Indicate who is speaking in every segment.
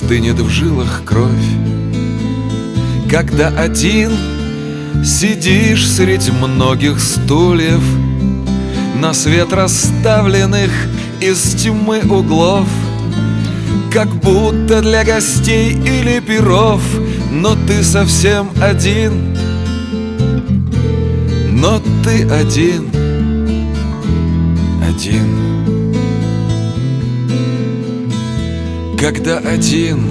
Speaker 1: стынет в жилах кровь. Когда один сидишь средь многих стульев, на свет расставленных из тьмы углов, как будто для гостей или пиров, но ты совсем один, но ты один, один. Когда один,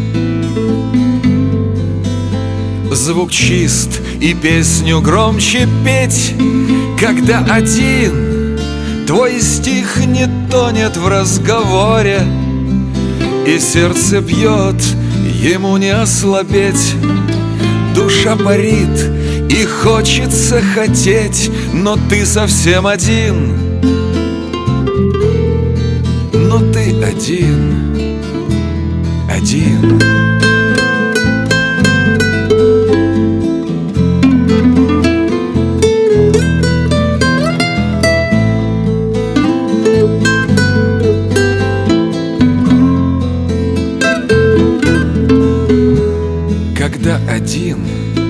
Speaker 1: звук чист и песню громче петь. Когда один, твой стих не тонет в разговоре, и сердце пьет, ему не ослабеть. Душа парит и хочется хотеть, но ты совсем один, но ты один, один. Когда один,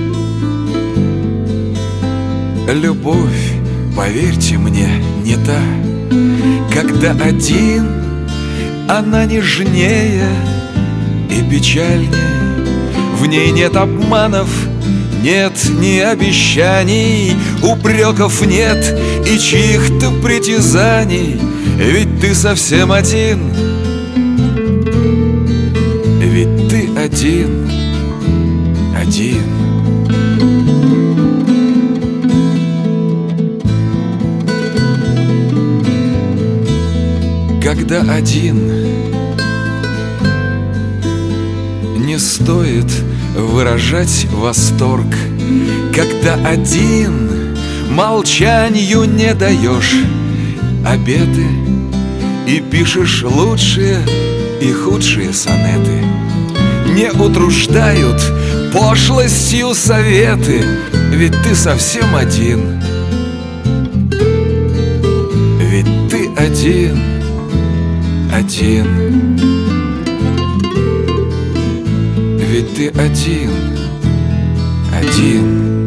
Speaker 1: любовь, поверьте мне, не та. Когда один, она нежнее и печальнее. В ней нет обманов, нет ни обещаний, упреков нет и чьих-то притязаний. Ведь ты совсем один, ведь ты один, один. Когда один, не стоит выражать восторг. Когда один, молчанию не даешь обеты и пишешь лучшие и худшие сонеты. Не утруждают пошлостью советы, ведь ты совсем один, ведь ты один, один, ведь ты один, один.